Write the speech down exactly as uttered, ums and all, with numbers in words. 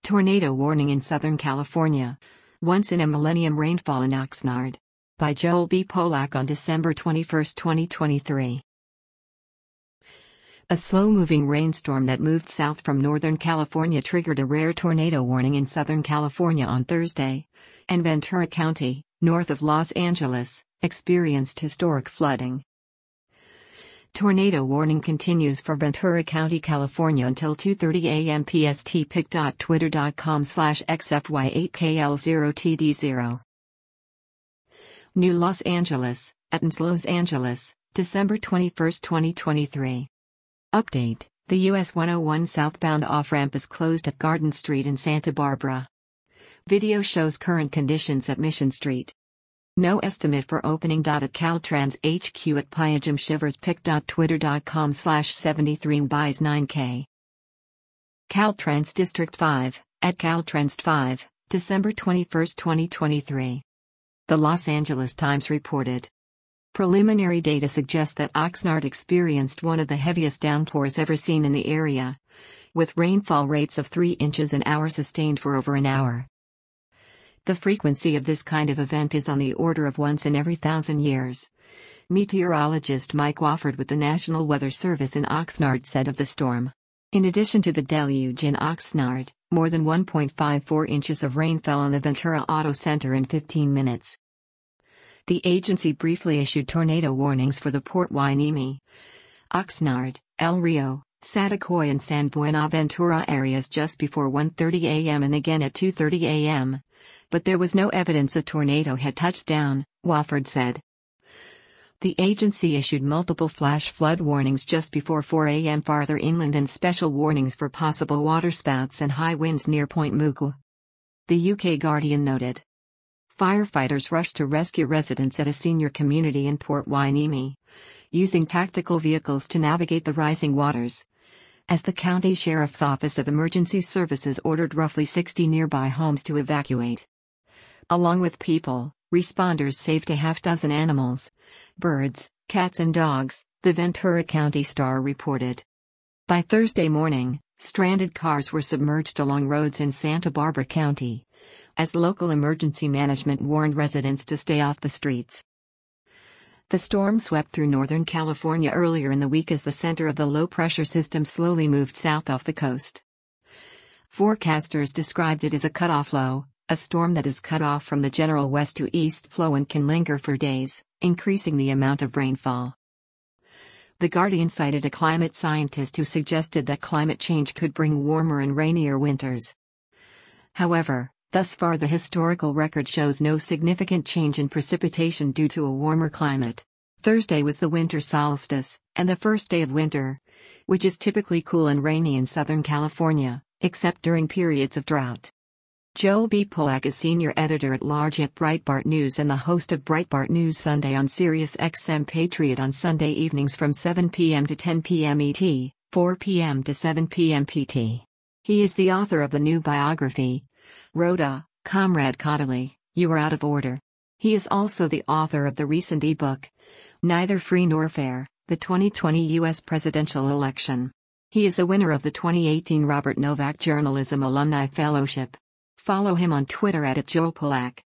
Tornado warning in Southern California. Once in a millennium rainfall in Oxnard. By Joel B. Polak on December twenty-first, twenty twenty-three. A slow-moving rainstorm that moved south from Northern California triggered a rare tornado warning in Southern California on Thursday, and Ventura County, north of Los Angeles, experienced historic flooding. Tornado warning continues for Ventura County, California until two thirty a m P S T. pic dot twitter dot com slash X F Y eight K L zero T D zero. New Los Angeles, Athens, Los Angeles, December twenty-first, twenty twenty-three. Update: the U S one oh one southbound off-ramp is closed at Garden Street in Santa Barbara. Video shows current conditions at Mission Street. No estimate for opening. At Caltrans H Q at Pyajam Shivers. pic dot twitter dot com slash seventy-three buys nine K. Caltrans District five, at Caltrans five, December twenty-first, twenty twenty-three. The Los Angeles Times reported. Preliminary data suggest that Oxnard experienced one of the heaviest downpours ever seen in the area, with rainfall rates of three inches an hour sustained for over an hour. The frequency of this kind of event is on the order of once in every thousand years. Meteorologist Mike Wofford with the National Weather Service in Oxnard said of the storm. In addition to the deluge in Oxnard, more than one point five four inches of rain fell on the Ventura Auto Center in fifteen minutes. The agency briefly issued tornado warnings for the Port Hueneme, Oxnard, El Rio, Satacoy and San Buenaventura areas just before one thirty a m and again at two thirty a m, but there was no evidence a tornado had touched down, Wofford said. The agency issued multiple flash flood warnings just before four a m farther inland and special warnings for possible waterspouts and high winds near Point Mugu. The U K Guardian noted. Firefighters rushed to rescue residents at a senior community in Port Hueneme, using tactical vehicles to navigate the rising waters, as the County Sheriff's Office of Emergency Services ordered roughly sixty nearby homes to evacuate. Along with people, responders saved a half-dozen animals, birds, cats and dogs, the Ventura County Star reported. By Thursday morning, stranded cars were submerged along roads in Santa Barbara County, as local emergency management warned residents to stay off the streets. The storm swept through Northern California earlier in the week as the center of the low-pressure system slowly moved south off the coast. Forecasters described it as a cutoff low, a storm that is cut off from the general west to east flow and can linger for days, increasing the amount of rainfall. The Guardian cited a climate scientist who suggested that climate change could bring warmer and rainier winters. However, thus far the historical record shows no significant change in precipitation due to a warmer climate. Thursday was the winter solstice, and the first day of winter, which is typically cool and rainy in Southern California, except during periods of drought. Joel B. Polak is senior editor-at-large at Breitbart News and the host of Breitbart News Sunday on Sirius X M Patriot on Sunday evenings from seven p m to ten p m E T, four p m to seven p m P T. He is the author of the new biography, Rhoda, Comrade Caudill, You Are Out of Order. He is also the author of the recent e-book, Neither Free Nor Fair, the twenty twenty U S Presidential Election. He is a winner of the twenty eighteen Robert Novak Journalism Alumni Fellowship. Follow him on Twitter at Joel Polak.